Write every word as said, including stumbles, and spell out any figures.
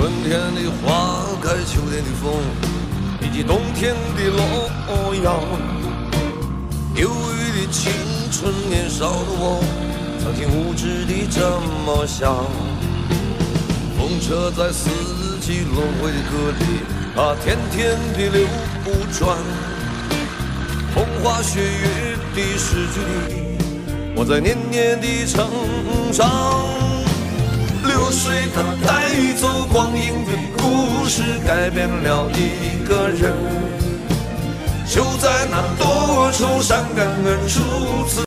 春天的花开，秋天的风，以及冬天的洛阳。忧郁的青春，年少的我，曾经无知地这么想。风车在四季轮回的歌里，它天天地流转。风花雪月的诗句里，我在年年地成长。流水它带走光阴的故事，改变了一个人。就在那多愁善感而初次